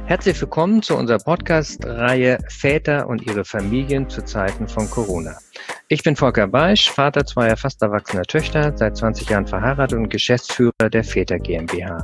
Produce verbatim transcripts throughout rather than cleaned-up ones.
Herzlich willkommen zu unserer Podcast-Reihe Väter und ihre Familien zu Zeiten von Corona. Ich bin Volker Beisch, Vater zweier fast erwachsener Töchter, seit zwanzig Jahren verheiratet und Geschäftsführer der Väter GmbH.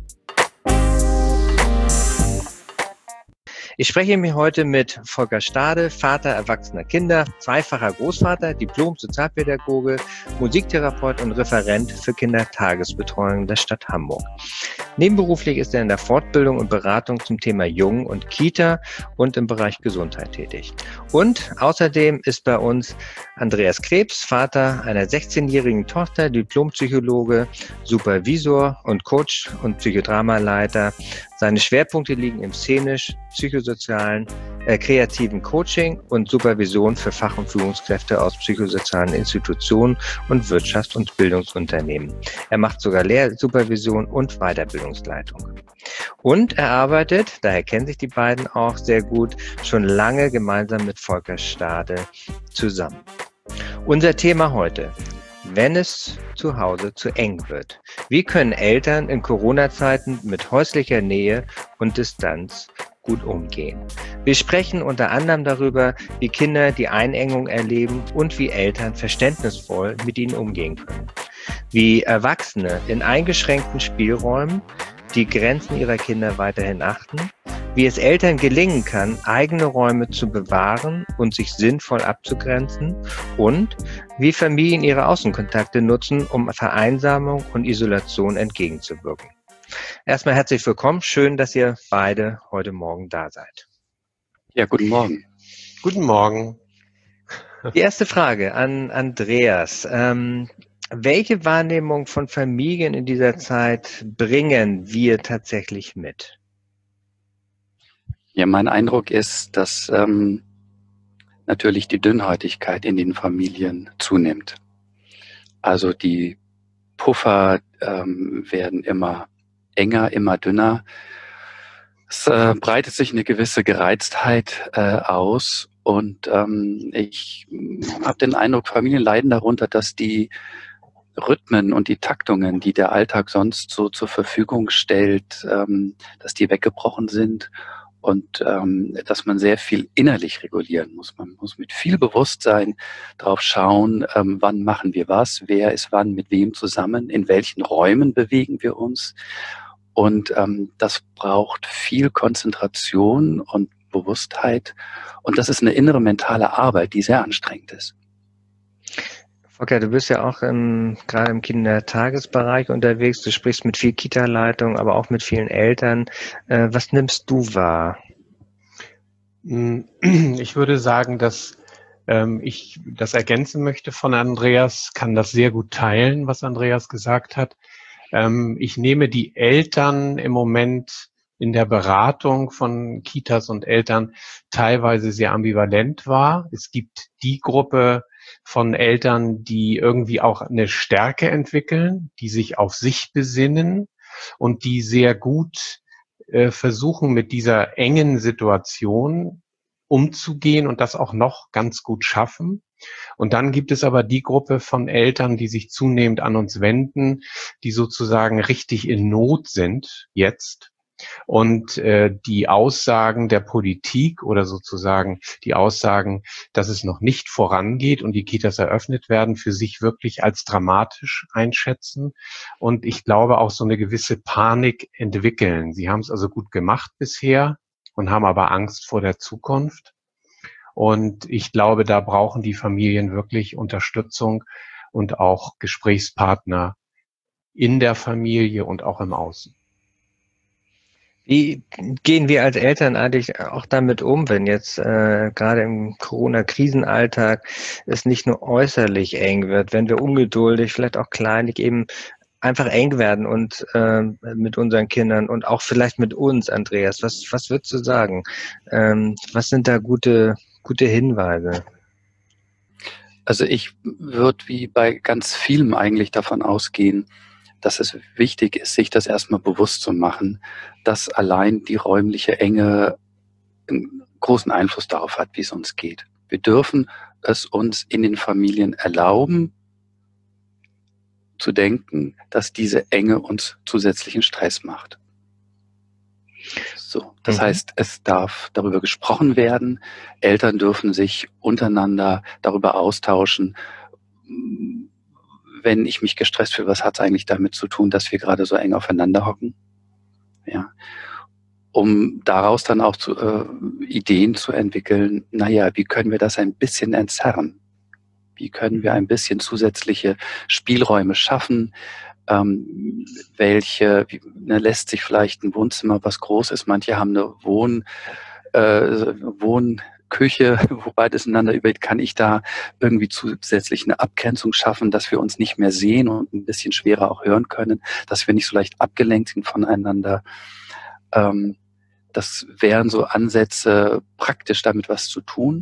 Ich spreche mich heute mit Volker Stade, Vater erwachsener Kinder, zweifacher Großvater, Diplom-Sozialpädagoge, Musiktherapeut und Referent für Kindertagesbetreuung der Stadt Hamburg. Nebenberuflich ist er in der Fortbildung und Beratung zum Thema Jung und Kita und im Bereich Gesundheit tätig. Und außerdem ist bei uns Andreas Krebs, Vater einer sechzehnjährigen Tochter, Diplompsychologe, Supervisor und Coach und Psychodramaleiter. Seine Schwerpunkte liegen im szenisch, psychosozialen, äh, kreativen Coaching und Supervision für Fach- und Führungskräfte aus psychosozialen Institutionen und Wirtschafts- und Bildungsunternehmen. Er macht sogar Lehrsupervision und Weiterbildungsleitung. Und er arbeitet, daher kennen sich die beiden auch sehr gut, schon lange gemeinsam mit Volker Stade zusammen. Unser Thema heute: Wenn es zu Hause zu eng wird. Wie können Eltern in Corona-Zeiten mit häuslicher Nähe und Distanz gut umgehen? Wir sprechen unter anderem darüber, wie Kinder die Einengung erleben und wie Eltern verständnisvoll mit ihnen umgehen können. Wie Erwachsene in eingeschränkten Spielräumen die Grenzen ihrer Kinder weiterhin achten, wie es Eltern gelingen kann, eigene Räume zu bewahren und sich sinnvoll abzugrenzen und wie Familien ihre Außenkontakte nutzen, um Vereinsamung und Isolation entgegenzuwirken. Erstmal herzlich willkommen, schön, dass ihr beide heute Morgen da seid. Ja, guten Morgen. Guten Morgen. Die erste Frage an Andreas. Ähm, welche Wahrnehmung von Familien in dieser Zeit bringen wir tatsächlich mit? Ja, mein Eindruck ist, dass ähm, natürlich die Dünnhäutigkeit in den Familien zunimmt. Also die Puffer ähm, werden immer enger, immer dünner. Es äh, breitet sich eine gewisse Gereiztheit äh, aus und ähm, ich habe den Eindruck, Familien leiden darunter, dass die Rhythmen und die Taktungen, die der Alltag sonst so zur Verfügung stellt, ähm, dass die weggebrochen sind. Und ähm, dass man sehr viel innerlich regulieren muss. Man muss mit viel Bewusstsein drauf schauen, ähm, wann machen wir was, wer ist wann mit wem zusammen, in welchen Räumen bewegen wir uns. Und ähm, das braucht viel Konzentration und Bewusstheit. Und das ist eine innere mentale Arbeit, die sehr anstrengend ist. Okay, du bist ja auch im, gerade im Kindertagesbereich unterwegs. Du sprichst mit viel Kita-Leitung, aber auch mit vielen Eltern. Äh, was nimmst du wahr? Ich würde sagen, dass ähm, ich das ergänzen möchte von Andreas, kann das sehr gut teilen, was Andreas gesagt hat. Ähm, ich nehme die Eltern im Moment in der Beratung von Kitas und Eltern teilweise sehr ambivalent wahr. Es gibt die Gruppe von Eltern, die irgendwie auch eine Stärke entwickeln, die sich auf sich besinnen und die sehr gut äh, versuchen, mit dieser engen Situation umzugehen und das auch noch ganz gut schaffen. Und dann gibt es aber die Gruppe von Eltern, die sich zunehmend an uns wenden, die sozusagen richtig in Not sind jetzt. Und äh, die Aussagen der Politik oder sozusagen die Aussagen, dass es noch nicht vorangeht und die Kitas eröffnet werden, für sich wirklich als dramatisch einschätzen. Und ich glaube auch so eine gewisse Panik entwickeln. Sie haben es also gut gemacht bisher und haben aber Angst vor der Zukunft. Und ich glaube, da brauchen die Familien wirklich Unterstützung und auch Gesprächspartner in der Familie und auch im Außen. Wie gehen wir als Eltern eigentlich auch damit um, wenn jetzt äh, gerade im Corona-Krisenalltag es nicht nur äußerlich eng wird, wenn wir ungeduldig, vielleicht auch kleinlich eben einfach eng werden und äh, mit unseren Kindern und auch vielleicht mit uns, Andreas? Was, was würdest du sagen? Ähm, was sind da gute, gute Hinweise? Also ich würde wie bei ganz vielem eigentlich davon ausgehen, dass es wichtig ist, sich das erstmal bewusst zu machen, dass allein die räumliche Enge einen großen Einfluss darauf hat, wie es uns geht. Wir dürfen es uns in den Familien erlauben, zu denken, dass diese Enge uns zusätzlichen Stress macht. So, das Mhm. heißt, es darf darüber gesprochen werden. Eltern dürfen sich untereinander darüber austauschen. Wenn ich mich gestresst fühle, was hat es eigentlich damit zu tun, dass wir gerade so eng aufeinander hocken? Ja, um daraus dann auch zu, äh, Ideen zu entwickeln. Naja, wie können wir das ein bisschen entzerren? Wie können wir ein bisschen zusätzliche Spielräume schaffen? Ähm, welche, wie, ne, lässt sich vielleicht ein Wohnzimmer, was groß ist, manche haben eine Wohn, äh, Wohnküche, wo beides ineinander übergeht, kann ich da irgendwie zusätzlich eine Abgrenzung schaffen, dass wir uns nicht mehr sehen und ein bisschen schwerer auch hören können, dass wir nicht so leicht abgelenkt sind voneinander. Ähm, das wären so Ansätze, praktisch damit was zu tun.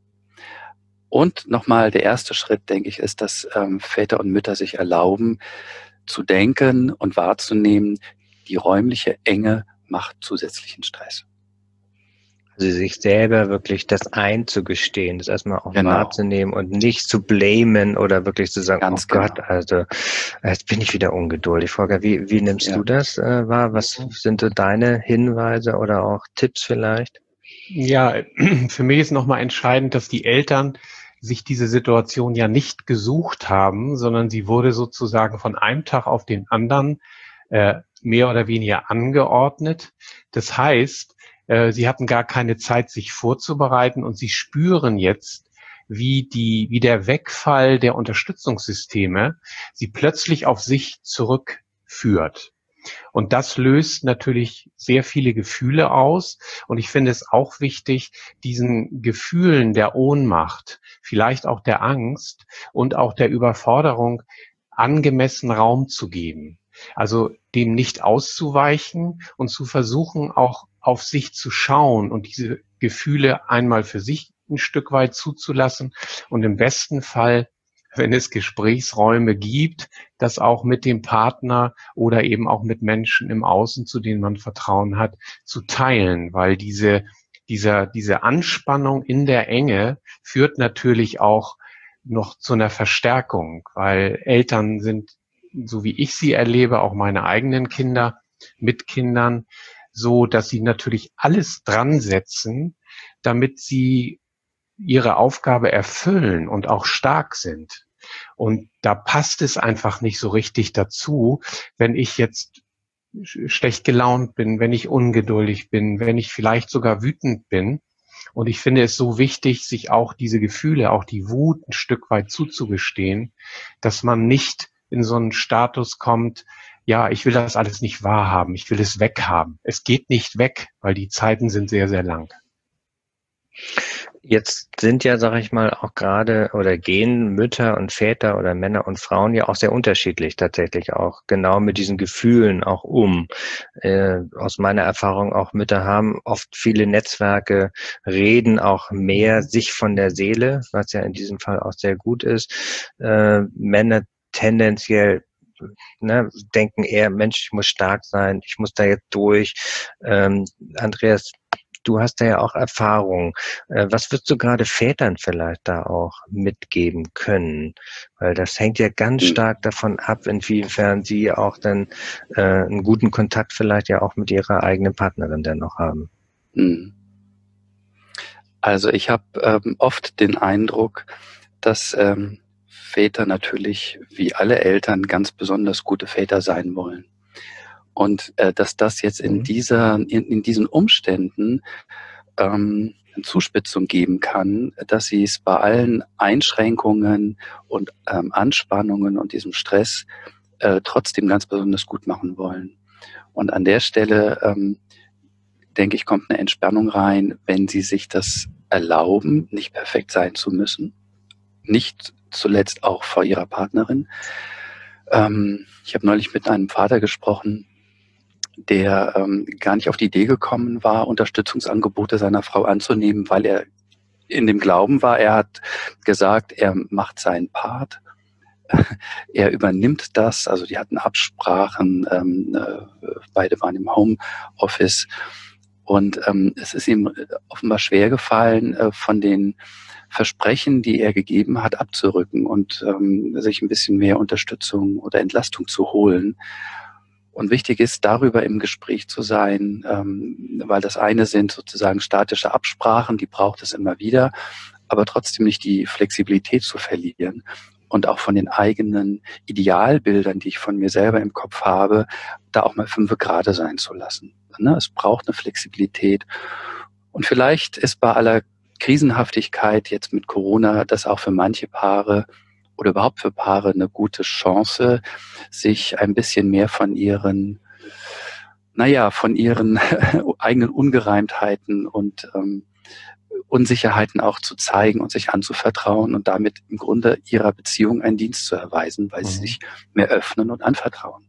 Und nochmal der erste Schritt, denke ich, ist, dass ähm, Väter und Mütter sich erlauben, zu denken und wahrzunehmen, die räumliche Enge macht zusätzlichen Stress. Also sich selber wirklich das einzugestehen, das erstmal auch Genau. wahrzunehmen und nicht zu blamen oder wirklich zu sagen, Ganz oh Gott, genau. also jetzt bin ich wieder ungeduldig. Volker, wie, wie nimmst Ja. du das äh, wahr? Was sind so deine Hinweise oder auch Tipps vielleicht? Ja, für mich ist nochmal entscheidend, dass die Eltern sich diese Situation ja nicht gesucht haben, sondern sie wurde sozusagen von einem Tag auf den anderen äh, mehr oder weniger angeordnet. Das heißt, äh, sie hatten gar keine Zeit, sich vorzubereiten, und sie spüren jetzt, wie die, wie der Wegfall der Unterstützungssysteme sie plötzlich auf sich zurückführt. Und das löst natürlich sehr viele Gefühle aus. Und ich finde es auch wichtig, diesen Gefühlen der Ohnmacht, vielleicht auch der Angst und auch der Überforderung angemessen Raum zu geben. Also dem nicht auszuweichen und zu versuchen, auch auf sich zu schauen und diese Gefühle einmal für sich ein Stück weit zuzulassen und im besten Fall, wenn es Gesprächsräume gibt, das auch mit dem Partner oder eben auch mit Menschen im Außen, zu denen man Vertrauen hat, zu teilen, weil diese, dieser, diese Anspannung in der Enge führt natürlich auch noch zu einer Verstärkung, weil Eltern sind, so wie ich sie erlebe, auch meine eigenen Kinder mit Kindern, so, dass sie natürlich alles dran setzen, damit sie ihre Aufgabe erfüllen und auch stark sind. Und da passt es einfach nicht so richtig dazu, wenn ich jetzt schlecht gelaunt bin, wenn ich ungeduldig bin, wenn ich vielleicht sogar wütend bin. Und ich finde es so wichtig, sich auch diese Gefühle, auch die Wut ein Stück weit zuzugestehen, dass man nicht in so einen Status kommt, ja, ich will das alles nicht wahrhaben, ich will es weghaben. Es geht nicht weg, weil die Zeiten sind sehr, sehr lang. Jetzt sind ja, sag ich mal, auch gerade oder gehen Mütter und Väter oder Männer und Frauen ja auch sehr unterschiedlich tatsächlich auch genau mit diesen Gefühlen auch um. Äh, aus meiner Erfahrung auch Mütter haben oft viele Netzwerke, reden auch mehr sich von der Seele, was ja in diesem Fall auch sehr gut ist. Äh, Männer tendenziell Ne, denken eher, Mensch, ich muss stark sein, ich muss da jetzt durch. Ähm, Andreas, du hast da ja auch Erfahrung. Äh, was würdest du gerade Vätern vielleicht da auch mitgeben können? Weil das hängt ja ganz stark davon ab, inwiefern sie auch dann äh, einen guten Kontakt vielleicht ja auch mit ihrer eigenen Partnerin dann noch haben. Also ich habe ähm, oft den Eindruck, dass ähm, Väter natürlich wie alle Eltern ganz besonders gute Väter sein wollen. Und äh, dass das jetzt in dieser, in, in diesen Umständen ähm, eine Zuspitzung geben kann, dass sie es bei allen Einschränkungen und ähm, Anspannungen und diesem Stress äh, trotzdem ganz besonders gut machen wollen. Und an der Stelle, ähm, denke ich, kommt eine Entspannung rein, wenn sie sich das erlauben, nicht perfekt sein zu müssen. Nicht zuletzt auch vor ihrer Partnerin. Ähm, ich habe neulich mit einem Vater gesprochen, der ähm, gar nicht auf die Idee gekommen war, Unterstützungsangebote seiner Frau anzunehmen, weil er in dem Glauben war, er hat gesagt, er macht seinen Part, er übernimmt das, also die hatten Absprachen, ähm, äh, beide waren im Homeoffice und ähm, es ist ihm offenbar schwer gefallen, äh, von den Versprechen, die er gegeben hat, abzurücken und ähm, sich ein bisschen mehr Unterstützung oder Entlastung zu holen. Und wichtig ist, darüber im Gespräch zu sein, ähm, weil das eine sind sozusagen statische Absprachen, die braucht es immer wieder, aber trotzdem nicht die Flexibilität zu verlieren und auch von den eigenen Idealbildern, die ich von mir selber im Kopf habe, da auch mal fünf Grade sein zu lassen. Ne? Es braucht eine Flexibilität. Und vielleicht ist bei aller Krisenhaftigkeit jetzt mit Corona das auch für manche Paare oder überhaupt für Paare eine gute Chance, sich ein bisschen mehr von ihren, naja, von ihren eigenen Ungereimtheiten und ähm, Unsicherheiten auch zu zeigen und sich anzuvertrauen und damit im Grunde ihrer Beziehung einen Dienst zu erweisen, weil mhm. sie sich mehr öffnen und anvertrauen.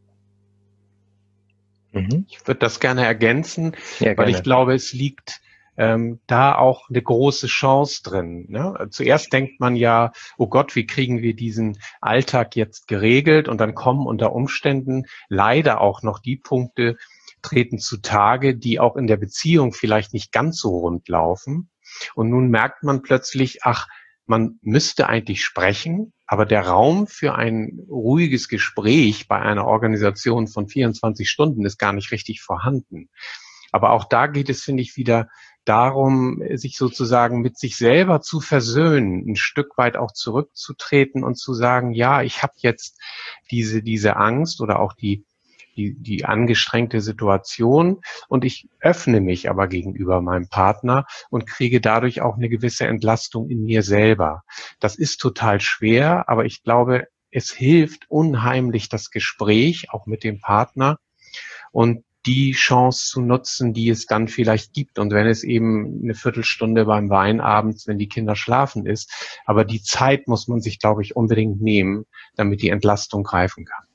Mhm. Ich würde das gerne ergänzen, ja, weil gerne. ich glaube, es liegt ähm, da auch eine große Chance drin. Ne? Zuerst denkt man ja, oh Gott, wie kriegen wir diesen Alltag jetzt geregelt? Und dann kommen unter Umständen leider auch noch die Punkte treten zutage, die auch in der Beziehung vielleicht nicht ganz so rund laufen. Und nun merkt man plötzlich, ach, man müsste eigentlich sprechen, aber der Raum für ein ruhiges Gespräch bei einer Organisation von vierundzwanzig Stunden ist gar nicht richtig vorhanden. Aber auch da geht es, finde ich, wieder darum, sich sozusagen mit sich selber zu versöhnen, ein Stück weit auch zurückzutreten und zu sagen, ja, ich habe jetzt diese diese Angst oder auch die die die angestrengte Situation und ich öffne mich aber gegenüber meinem Partner und kriege dadurch auch eine gewisse Entlastung in mir selber. Das ist total schwer, aber ich glaube, es hilft unheimlich das Gespräch auch mit dem Partner und die Chance zu nutzen, die es dann vielleicht gibt. Und wenn es eben eine Viertelstunde beim Wein abends, wenn die Kinder schlafen ist, aber die Zeit muss man sich, glaube ich, unbedingt nehmen, damit die Entlastung greifen kann.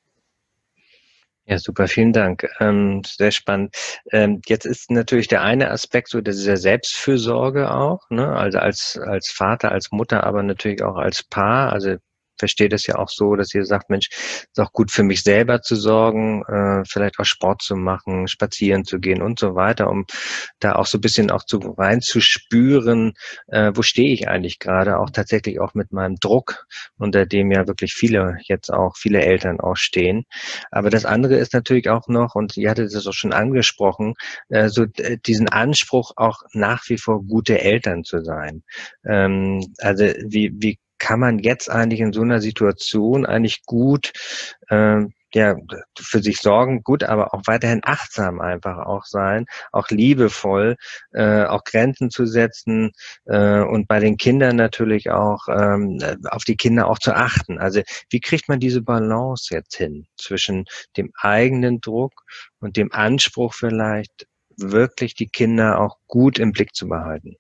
Ja, super, vielen Dank. Ähm, sehr spannend. Ähm, jetzt ist natürlich der eine Aspekt so dieser Selbstfürsorge auch, ne? Also als als Vater, als Mutter, aber natürlich auch als Paar. Also verstehe das ja auch so, dass ihr sagt, Mensch, ist auch gut für mich selber zu sorgen, äh, vielleicht auch Sport zu machen, spazieren zu gehen und so weiter, um da auch so ein bisschen auch zu reinzuspüren, äh, wo stehe ich eigentlich gerade, auch tatsächlich auch mit meinem Druck, unter dem ja wirklich viele jetzt auch, viele Eltern auch stehen. Aber das andere ist natürlich auch noch, und ihr hattet es auch schon angesprochen, äh, so äh, diesen Anspruch auch nach wie vor gute Eltern zu sein. Ähm, also wie, wie kann man jetzt eigentlich in so einer Situation eigentlich gut äh, ja für sich sorgen, gut, aber auch weiterhin achtsam einfach auch sein, auch liebevoll, äh, auch Grenzen zu setzen äh, und bei den Kindern natürlich auch ähm, auf die Kinder auch zu achten. Also wie kriegt man diese Balance jetzt hin zwischen dem eigenen Druck und dem Anspruch vielleicht wirklich die Kinder auch gut im Blick zu behalten?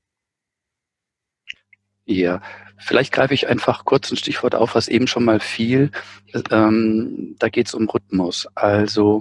Ja, vielleicht greife ich einfach kurz ein Stichwort auf, was eben schon mal fiel. Ähm, da geht es um Rhythmus. Also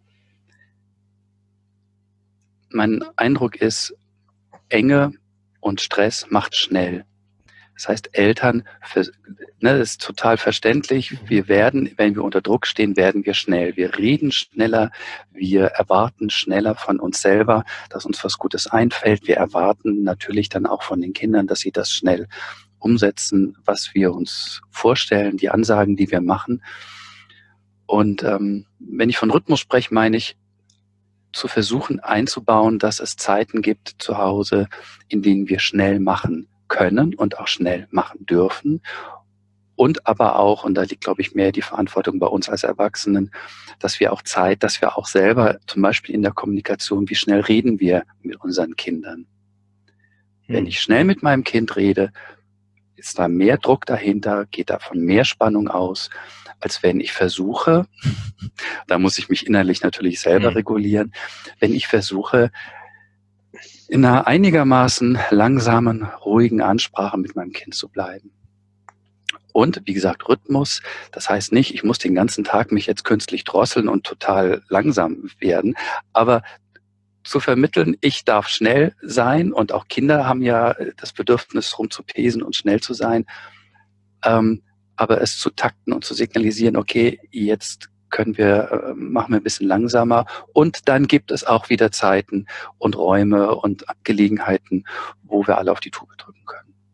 mein Eindruck ist, Enge und Stress macht schnell. Das heißt, Eltern, für, ne, das ist total verständlich. Wir werden, wenn wir unter Druck stehen, werden wir schnell. Wir reden schneller, wir erwarten schneller von uns selber, dass uns was Gutes einfällt. Wir erwarten natürlich dann auch von den Kindern, dass sie das schnell umsetzen, was wir uns vorstellen, die Ansagen, die wir machen. Und ähm, wenn ich von Rhythmus spreche, meine ich, zu versuchen einzubauen, dass es Zeiten gibt zu Hause, in denen wir schnell machen können und auch schnell machen dürfen. Und aber auch, und da liegt, glaube ich, mehr die Verantwortung bei uns als Erwachsenen, dass wir auch Zeit, dass wir auch selber, zum Beispiel in der Kommunikation, wie schnell reden wir mit unseren Kindern. Hm. Wenn ich schnell mit meinem Kind rede, ist da mehr Druck dahinter, geht davon mehr Spannung aus, als wenn ich versuche, da muss ich mich innerlich natürlich selber hm. regulieren, wenn ich versuche, in einer einigermaßen langsamen, ruhigen Ansprache mit meinem Kind zu bleiben. Und, wie gesagt, Rhythmus, das heißt nicht, ich muss den ganzen Tag mich jetzt künstlich drosseln und total langsam werden, aber zu vermitteln, ich darf schnell sein und auch Kinder haben ja das Bedürfnis, rumzupesen und schnell zu sein, ähm, aber es zu takten und zu signalisieren, okay, jetzt können wir, äh, machen wir ein bisschen langsamer und dann gibt es auch wieder Zeiten und Räume und Gelegenheiten, wo wir alle auf die Tube drücken können.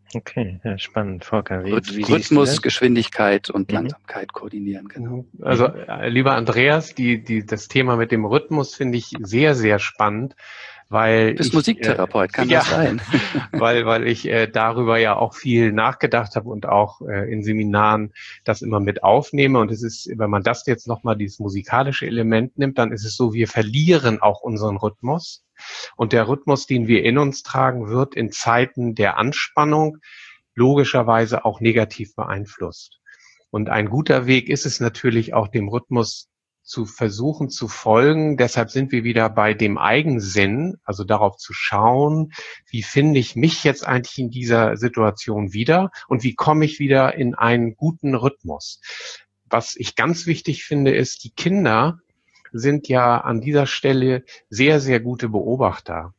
Okay, ja, spannend. Volker, wie, Rhyth- wie siehst du Rhythmus, das? Geschwindigkeit und Mhm. Langsamkeit koordinieren, genau. Also, äh, lieber Andreas, die, die, das Thema mit dem Rhythmus finde ich sehr, sehr spannend, weil Du bist ich, Musiktherapeut, äh, kann ja, das sein? weil, weil ich äh, darüber ja auch viel nachgedacht habe und auch äh, in Seminaren das immer mit aufnehme. Und es ist, wenn man das jetzt nochmal dieses musikalische Element nimmt, dann ist es so, wir verlieren auch unseren Rhythmus. Und der Rhythmus, den wir in uns tragen, wird in Zeiten der Anspannung logischerweise auch negativ beeinflusst. Und ein guter Weg ist es natürlich auch, dem Rhythmus zu versuchen zu folgen. Deshalb sind wir wieder bei dem Eigensinn, also darauf zu schauen, wie finde ich mich jetzt eigentlich in dieser Situation wieder und wie komme ich wieder in einen guten Rhythmus. Was ich ganz wichtig finde, ist, die Kinder sind ja an dieser Stelle sehr, sehr gute Beobachter.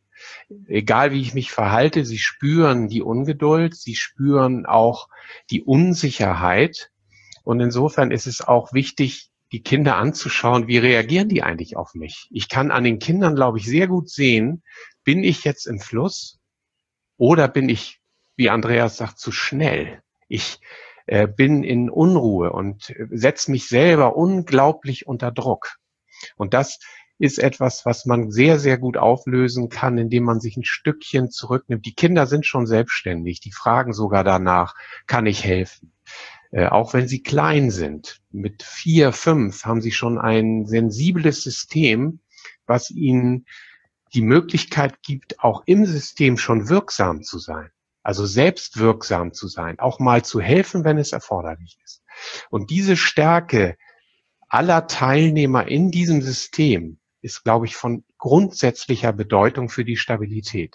Egal wie ich mich verhalte, sie spüren die Ungeduld, sie spüren auch die Unsicherheit. Und insofern ist es auch wichtig, die Kinder anzuschauen, wie reagieren die eigentlich auf mich? Ich kann an den Kindern, glaube ich, sehr gut sehen, bin ich jetzt im Fluss oder bin ich, wie Andreas sagt, zu schnell? Ich äh, bin in Unruhe und setze mich selber unglaublich unter Druck. Und das ist etwas, was man sehr, sehr gut auflösen kann, indem man sich ein Stückchen zurücknimmt. Die Kinder sind schon selbstständig. Die fragen sogar danach, kann ich helfen? Äh, auch wenn sie klein sind. Mit vier, fünf haben sie schon ein sensibles System, was ihnen die Möglichkeit gibt, auch im System schon wirksam zu sein. Also selbst wirksam zu sein, auch mal zu helfen, wenn es erforderlich ist. Und diese Stärke aller Teilnehmer in diesem System ist, glaube ich, von grundsätzlicher Bedeutung für die Stabilität.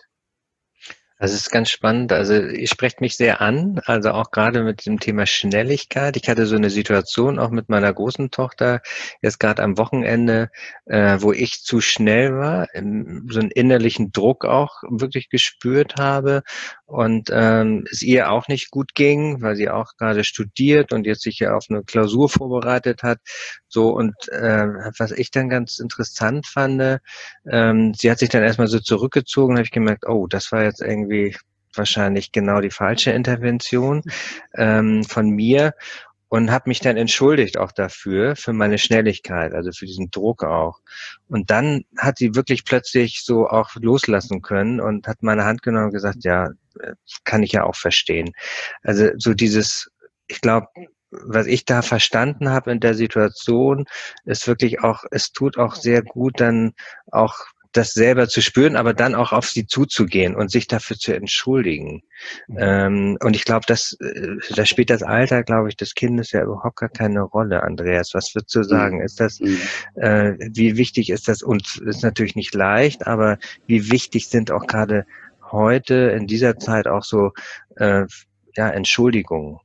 Also es ist ganz spannend. Also ihr sprecht mich sehr an, also auch gerade mit dem Thema Schnelligkeit. Ich hatte so eine Situation auch mit meiner großen Tochter jetzt gerade am Wochenende, äh, wo ich zu schnell war, ähm, so einen innerlichen Druck auch wirklich gespürt habe und ähm, es ihr auch nicht gut ging, weil sie auch gerade studiert und jetzt sich ja auf eine Klausur vorbereitet hat. So und äh, was ich dann ganz interessant fand, ähm, sie hat sich dann erstmal so zurückgezogen, habe ich gemerkt, oh, das war jetzt irgendwie wahrscheinlich genau die falsche Intervention ähm, von mir und habe mich dann entschuldigt auch dafür, für meine Schnelligkeit, also für diesen Druck auch. Und dann hat sie wirklich plötzlich so auch loslassen können und hat meine Hand genommen und gesagt, ja, kann ich ja auch verstehen. Also so dieses, ich glaube, was ich da verstanden habe in der Situation, ist wirklich auch, es tut auch sehr gut, dann auch das selber zu spüren, aber dann auch auf sie zuzugehen und sich dafür zu entschuldigen. Mhm. Ähm, und ich glaube, das, da spielt das Alter, glaube ich, des Kindes ja überhaupt gar keine Rolle, Andreas. Was würdest du sagen? Ist das, äh, wie wichtig ist das? Und ist natürlich nicht leicht, aber wie wichtig sind auch gerade heute in dieser Zeit auch so, äh, ja, Entschuldigungen,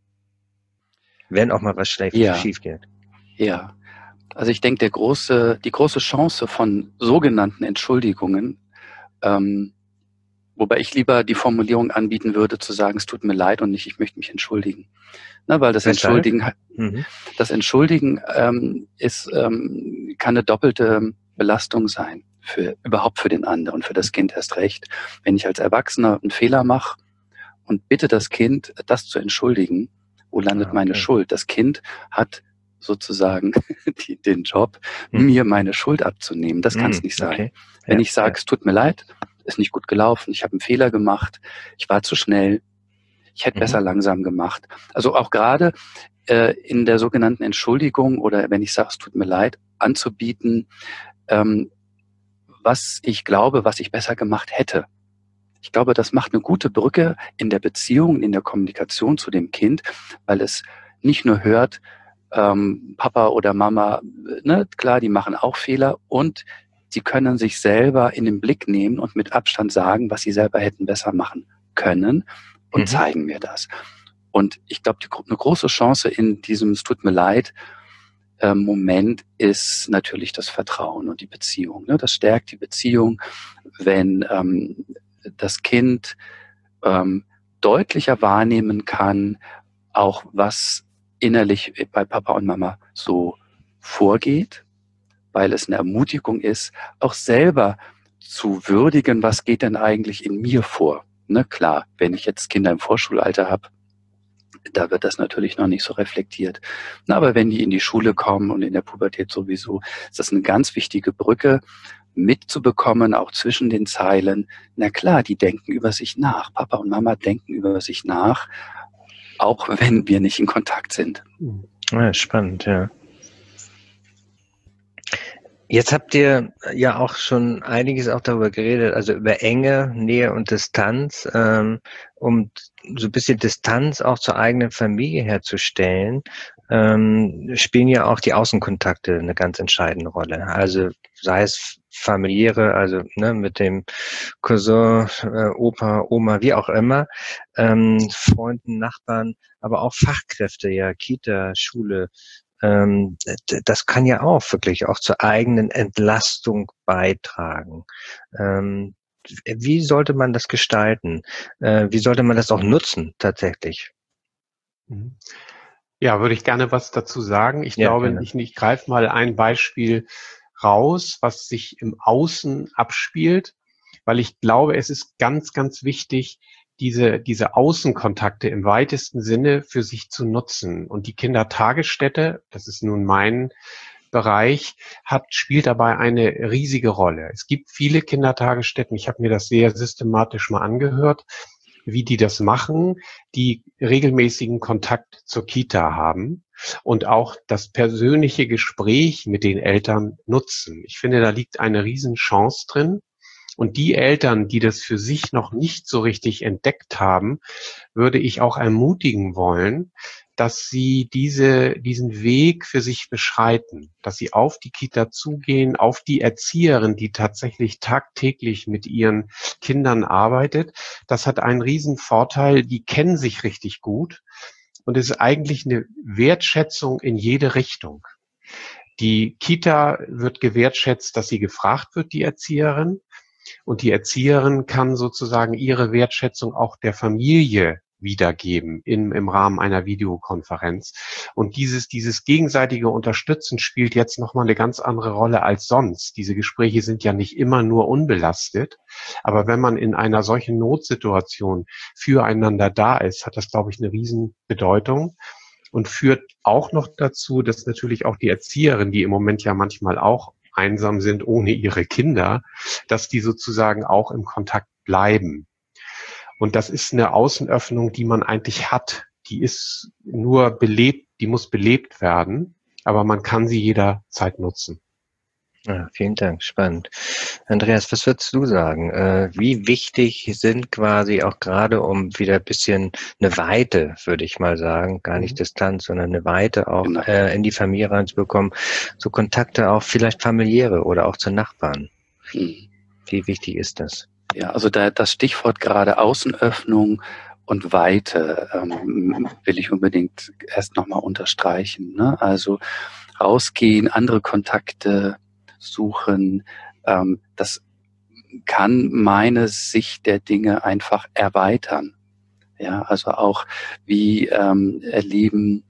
wenn auch mal was schlecht ja. schief geht? Ja. Also ich denke, der große, die große Chance von sogenannten Entschuldigungen, ähm, wobei ich lieber die Formulierung anbieten würde, zu sagen, es tut mir leid und nicht, ich möchte mich entschuldigen. Na, weil das Weshalb? Entschuldigen, mhm. das Entschuldigen ähm, ist, ähm, kann eine doppelte Belastung sein, für überhaupt für den anderen und für das Kind erst recht. Wenn ich als Erwachsener einen Fehler mache und bitte das Kind, das zu entschuldigen, wo landet ah, okay. meine Schuld? Das Kind hat sozusagen die, den Job, hm. mir meine Schuld abzunehmen. Das hm. kann es nicht sein. Okay. Wenn ja, ich sage, ja. es tut mir leid, ist nicht gut gelaufen, ich habe einen Fehler gemacht, ich war zu schnell, ich hätte mhm. besser langsam gemacht. Also auch gerade äh, in der sogenannten Entschuldigung oder wenn ich sage, es tut mir leid, anzubieten, ähm, was ich glaube, was ich besser gemacht hätte. Ich glaube, das macht eine gute Brücke in der Beziehung, in der Kommunikation zu dem Kind, weil es nicht nur hört, Ähm, Papa oder Mama, ne, klar, die machen auch Fehler und sie können sich selber in den Blick nehmen und mit Abstand sagen, was sie selber hätten besser machen können und mhm. zeigen mir das. Und ich glaube, eine große Chance in diesem es tut mir leid äh, Moment ist natürlich das Vertrauen und die Beziehung. Ne? Das stärkt die Beziehung, wenn ähm, das Kind ähm, deutlicher wahrnehmen kann, auch was innerlich bei Papa und Mama so vorgeht, weil es eine Ermutigung ist, auch selber zu würdigen, was geht denn eigentlich in mir vor. ne, klar, wenn ich jetzt Kinder im Vorschulalter habe, da wird das natürlich noch nicht so reflektiert. Na, aber wenn die in die Schule kommen und in der Pubertät sowieso, ist das eine ganz wichtige Brücke, mitzubekommen, auch zwischen den Zeilen. Na klar, die denken über sich nach. Papa und Mama denken über sich nach, auch wenn wir nicht in Kontakt sind. Ja, spannend, ja. Jetzt habt ihr ja auch schon einiges auch darüber geredet, also über Enge, Nähe und Distanz, ähm, um so ein bisschen Distanz auch zur eigenen Familie herzustellen, ähm, spielen ja auch die Außenkontakte eine ganz entscheidende Rolle. Also sei es familiäre, also ne, mit dem Cousin, äh, Opa, Oma, wie auch immer, ähm, Freunden, Nachbarn, aber auch Fachkräfte, ja, Kita, Schule. Ähm, das kann ja auch wirklich auch zur eigenen Entlastung beitragen. Ähm, wie sollte man das gestalten? Äh, wie sollte man das auch nutzen tatsächlich? Ja, würde ich gerne was dazu sagen. Ich Ja, glaube, gerne. ich, ich greife mal ein Beispiel raus, was sich im Außen abspielt, weil ich glaube, es ist ganz, ganz wichtig, diese, diese Außenkontakte im weitesten Sinne für sich zu nutzen. Und die Kindertagesstätte, das ist nun mein Bereich, hat, spielt dabei eine riesige Rolle. Es gibt viele Kindertagesstätten, ich habe mir das sehr systematisch mal angehört, wie die das machen, die regelmäßigen Kontakt zur Kita haben und auch das persönliche Gespräch mit den Eltern nutzen. Ich finde, da liegt eine Riesenchance drin. Und die Eltern, die das für sich noch nicht so richtig entdeckt haben, würde ich auch ermutigen wollen, dass sie diese, diesen Weg für sich beschreiten, dass sie auf die Kita zugehen, auf die Erzieherin, die tatsächlich tagtäglich mit ihren Kindern arbeitet. Das hat einen riesen Vorteil, die kennen sich richtig gut und es ist eigentlich eine Wertschätzung in jede Richtung. Die Kita wird gewertschätzt, dass sie gefragt wird, die Erzieherin. Und die Erzieherin kann sozusagen ihre Wertschätzung auch der Familie wiedergeben im, im Rahmen einer Videokonferenz. Und dieses, dieses gegenseitige Unterstützen spielt jetzt nochmal eine ganz andere Rolle als sonst. Diese Gespräche sind ja nicht immer nur unbelastet. Aber wenn man in einer solchen Notsituation füreinander da ist, hat das, glaube ich, eine Riesenbedeutung und führt auch noch dazu, dass natürlich auch die Erzieherin, die im Moment ja manchmal auch einsam sind ohne ihre Kinder, dass die sozusagen auch im Kontakt bleiben. Und das ist eine Außenöffnung, die man eigentlich hat. Die ist nur belebt, die muss belebt werden, aber man kann sie jederzeit nutzen. Ja, vielen Dank, spannend. Andreas, was würdest du sagen? Äh, wie wichtig sind quasi auch gerade, um wieder ein bisschen eine Weite, würde ich mal sagen, gar nicht mhm. Distanz, sondern eine Weite auch genau. äh, in die Familie reinzubekommen, so Kontakte auch vielleicht familiäre oder auch zu Nachbarn? Mhm. Wie wichtig ist das? Ja, also da das Stichwort gerade Außenöffnung und Weite ähm, will ich unbedingt erst nochmal unterstreichen. Ne? Also rausgehen, andere Kontakte suchen, ähm, das kann meine Sicht der Dinge einfach erweitern. Ja, also auch wie ähm, erleben,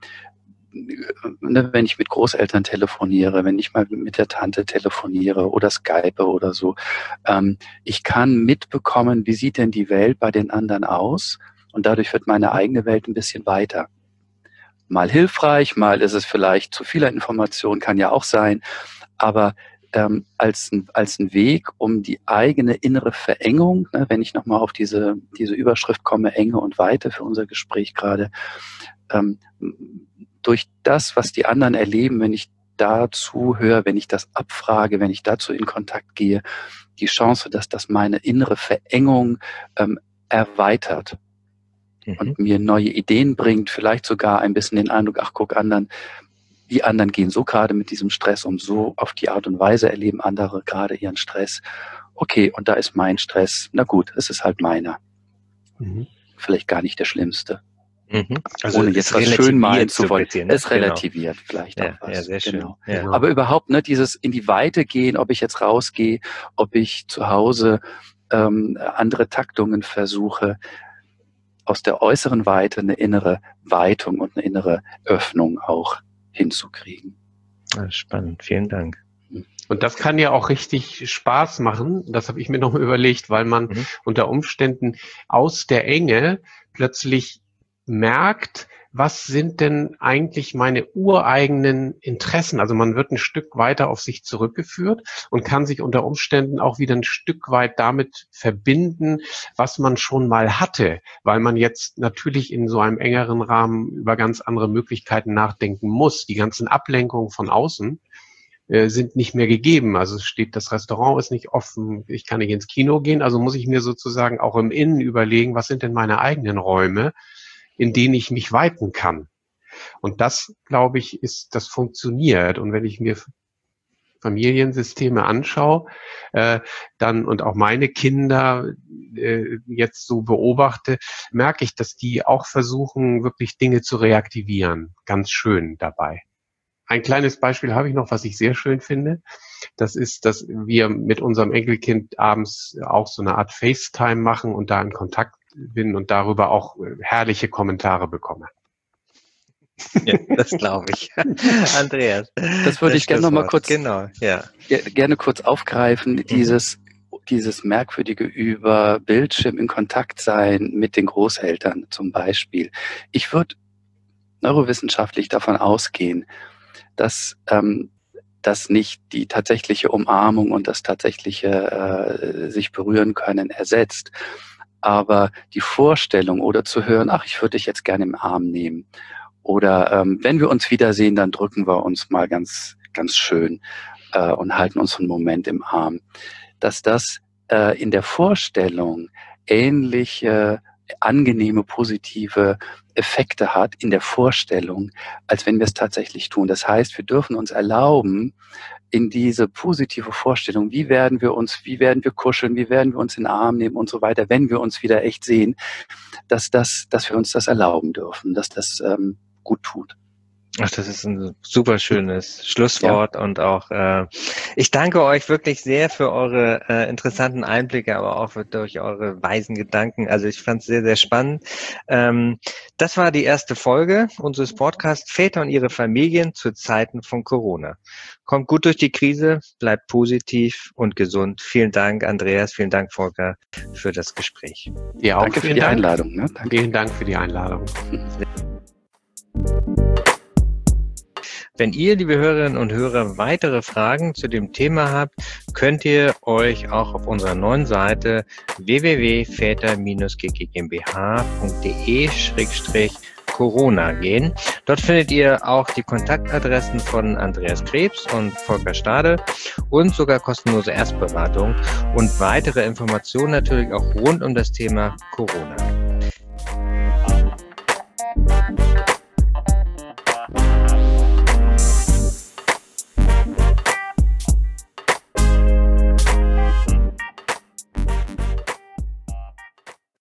ne, wenn ich mit Großeltern telefoniere, wenn ich mal mit der Tante telefoniere oder Skype oder so, ähm, ich kann mitbekommen, wie sieht denn die Welt bei den anderen aus, und dadurch wird meine eigene Welt ein bisschen weiter. Mal hilfreich, mal ist es vielleicht zu viel Information, kann ja auch sein, aber ähm, als, ein, als ein Weg, um die eigene innere Verengung, ne, wenn ich nochmal auf diese, diese Überschrift komme, Enge und Weite für unser Gespräch gerade, ähm, durch das, was die anderen erleben, wenn ich dazu höre, wenn ich das abfrage, wenn ich dazu in Kontakt gehe, die Chance, dass das meine innere Verengung ähm, erweitert mhm. und mir neue Ideen bringt, vielleicht sogar ein bisschen den Eindruck, ach guck, anderen, die anderen gehen so gerade mit diesem Stress um, so auf die Art und Weise erleben andere gerade ihren Stress. Okay, und da ist mein Stress. Na gut, es ist halt meiner. Mhm. Vielleicht gar nicht der schlimmste. Mhm. Also ohne jetzt was schön malen zu wollen. Bisschen, ne? Es relativiert genau. vielleicht ja, auch was. Ja, sehr schön. Genau. Ja. Aber überhaupt, ne, dieses in die Weite gehen, ob ich jetzt rausgehe, ob ich zu Hause ähm, andere Taktungen versuche, aus der äußeren Weite eine innere Weitung und eine innere Öffnung auch hinzukriegen. Spannend, vielen Dank. Und das kann ja auch richtig Spaß machen. Das habe ich mir noch mal überlegt, weil man mhm. unter Umständen aus der Enge plötzlich merkt, was sind denn eigentlich meine ureigenen Interessen? Also man wird ein Stück weiter auf sich zurückgeführt und kann sich unter Umständen auch wieder ein Stück weit damit verbinden, was man schon mal hatte, weil man jetzt natürlich in so einem engeren Rahmen über ganz andere Möglichkeiten nachdenken muss. Die ganzen Ablenkungen von außen äh, sind nicht mehr gegeben. Also es steht, das Restaurant ist nicht offen, ich kann nicht ins Kino gehen, also muss ich mir sozusagen auch im Innen überlegen, was sind denn meine eigenen Räume, in denen ich mich weiten kann. Und das, glaube ich, ist, das funktioniert. Und wenn ich mir Familiensysteme anschaue, äh, dann und auch meine Kinder äh, jetzt so beobachte, merke ich, dass die auch versuchen, wirklich Dinge zu reaktivieren. Ganz schön dabei. Ein kleines Beispiel habe ich noch, was ich sehr schön finde. Das ist, dass wir mit unserem Enkelkind abends auch so eine Art FaceTime machen und da in Kontakt bin und darüber auch herrliche Kommentare bekomme. Ja, das glaube ich. Andreas. Das würde das ich gerne noch mal kurz, genau, ja. gerne kurz aufgreifen. Mhm. Dieses, dieses merkwürdige über Bildschirm in Kontakt sein mit den Großeltern zum Beispiel. Ich würde neurowissenschaftlich davon ausgehen, dass ähm, dass nicht die tatsächliche Umarmung und das tatsächliche äh, sich berühren können ersetzt. Aber die Vorstellung oder zu hören, ach, ich würde dich jetzt gerne im Arm nehmen. Oder ähm, wenn wir uns wiedersehen, dann drücken wir uns mal ganz, ganz schön äh, und halten uns einen Moment im Arm. Dass das äh, in der Vorstellung ähnliche, angenehme, positive Effekte hat, in der Vorstellung, als wenn wir es tatsächlich tun. Das heißt, wir dürfen uns erlauben, in diese positive Vorstellung, wie werden wir uns, wie werden wir kuscheln, wie werden wir uns in den Arm nehmen und so weiter, wenn wir uns wieder echt sehen, dass das, dass wir uns das erlauben dürfen, dass das ähm, gut tut. Ach, das ist ein super schönes Schlusswort ja. Und auch äh, ich danke euch wirklich sehr für eure äh, interessanten Einblicke, aber auch für, durch eure weisen Gedanken. Also ich fand es sehr, sehr spannend. Ähm, das war die erste Folge unseres Podcasts Väter und ihre Familien zu Zeiten von Corona. Kommt gut durch die Krise, bleibt positiv und gesund. Vielen Dank, Andreas, vielen Dank, Volker, für das Gespräch. Ja, auch Danke für die Dank. Einladung. Ne? Danke. Vielen Dank für die Einladung. Wenn ihr, liebe Hörerinnen und Hörer, weitere Fragen zu dem Thema habt, könnt ihr euch auch auf unserer neuen Seite w w w punkt väter Bindestrich g m b h punkt d e Schrägstrich Corona gehen. Dort findet ihr auch die Kontaktadressen von Andreas Krebs und Volker Stade und sogar kostenlose Erstberatung und weitere Informationen natürlich auch rund um das Thema Corona.